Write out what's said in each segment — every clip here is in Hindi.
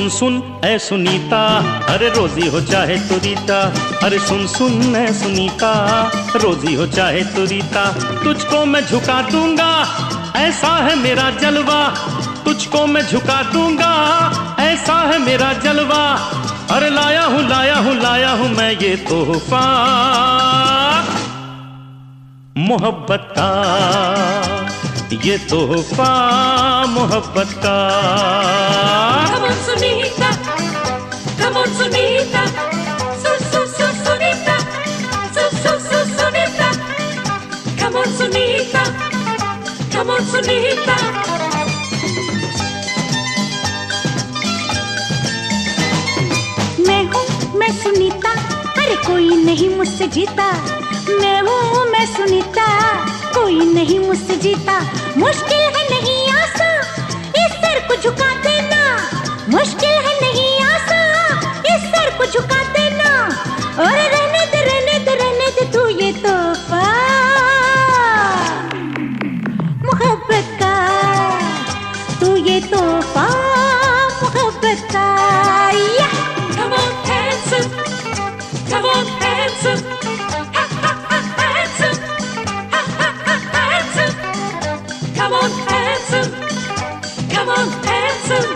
सुन ऐ सुनीता, अरे रोजी हो चाहे तू रीता। अरे सुन सुन ऐ सुनीता, रोजी हो चाहे तू रीता। तुझको मैं झुका दूंगा, ऐसा है मेरा जलवा। तुझको मैं झुका दूंगा, ऐसा है मेरा जलवा। अरे लाया हूँ लाया हूँ लाया हूँ मैं ये तोहफा मोहब्बत का, ये तोहफा मोहब्बत का। Come on Sunita, come on Sunita, Sunita, Sunita. Come on Sunita, come on Sunita. मैं सुनीता, अरे कोई नहीं मुझसे जीता। मैं हूँ मैं सुनीता, कोई नहीं मुझसे जीता। मुश्किल है नहीं आसा, इस सर को झुका देना। मुश्किल है नहीं आसा, इस सर को झुका देना। और रहने दे रहने दे रहने दे तू ये तोहफा मोहब्बत का, तू ये तोहफा मोहब्बत का। Come on handsome, come on handsome, handsome, handsome. Come on handsome, come on handsome.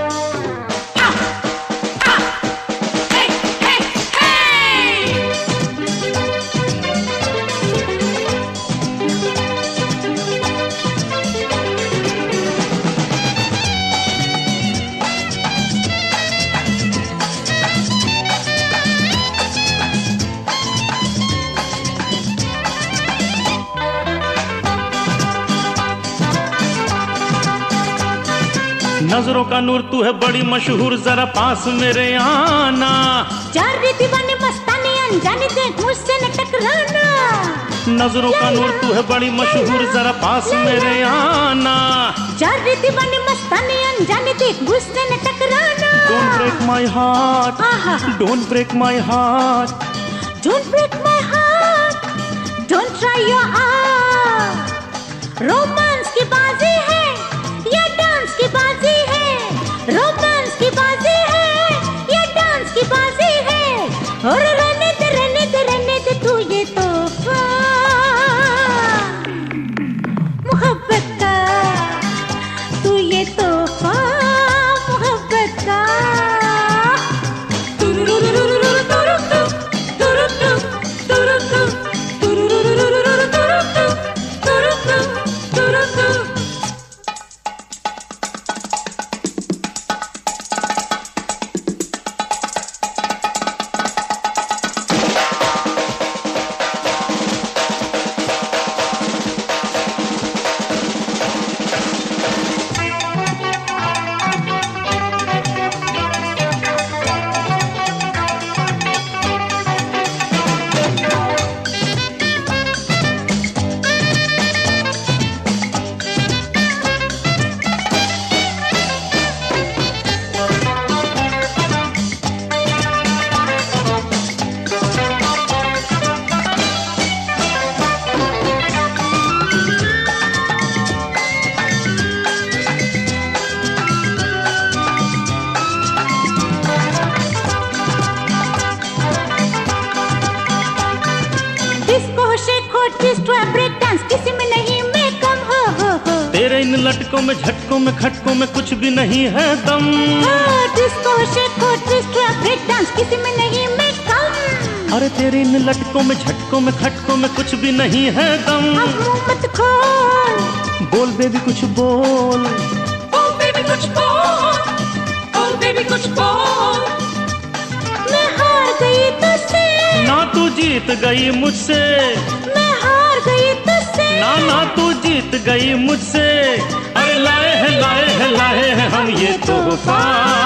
Hey, hey, hey. नजरों का नूर तू है बड़ी मशहूर, जरा पास मेरे आना। चार दीवाने मस्ताने अनजाने देख मुझसे न टकराना। नजरों का नूर तू है बड़ी मशहूर, जरा पास मेरे आना। चार दीवाने मस्ताने अनजाने देख मुझसे न टकराना। Don't break my heart, don't break my heart, Don't break my heart, don't try your art. Romance की बाजी है या डांस की बाजी है? रोमांस की बाजी है या डांस की बाजी है? और रहने दे तू ये तोहफा मोहब्बत का, तू ये तोहफा मोहब्बत का। किसी में नहीं मैं कम हो। तेरे इन लटकों में झटकों में खटकों में कुछ भी नहीं है दम। डिस्को शेको ट्विस्ट ब्रेक डांस किसी में नहीं मैं कम। अरे तेरे इन लटकों में झटकों में खटकों में कुछ भी नहीं है दम। अब मुंह मत खोल, बोल बेबी कुछ बोल। Oh baby कुछ बोल, oh baby कुछ बोल। मैं हार गई तुझसे, ना तू जीत गई मुझसे। मैं हार गई तुझसे, ना तू जीत गई मुझसे। अरे लाए हैं हम ये तोहफा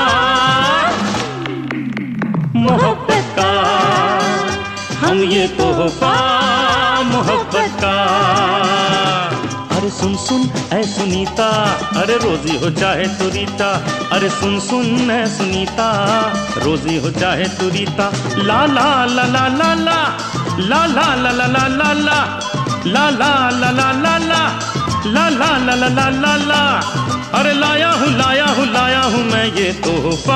मोहब्बत का, हम ये तोहफा मोहब्बत का। अरे सुन सुन ऐ सुनीता, अरे रोजी हो चाहे तू रीता। अरे सुन सुन ऐ सुनीता, रोजी हो चाहे तू रीता। ला ला ला ला ला ला ला ला ला ला ला ला ला ला ला ला ला ला ला ला ला ला ला ला ला ला, अरे लाया हूँ मैं ये तोहफा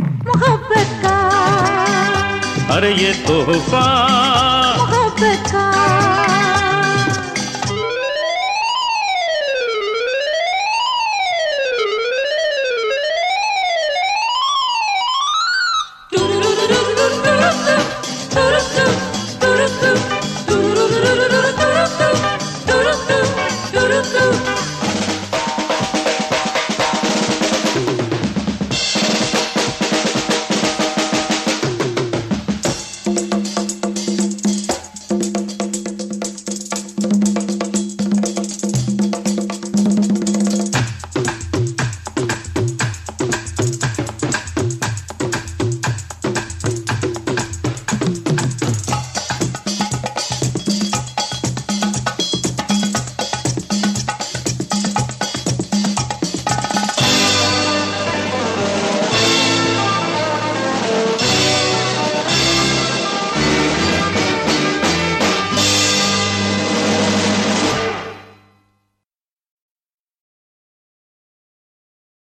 मोहब्बत का, अरे ये तोहफा मोहब्बत का।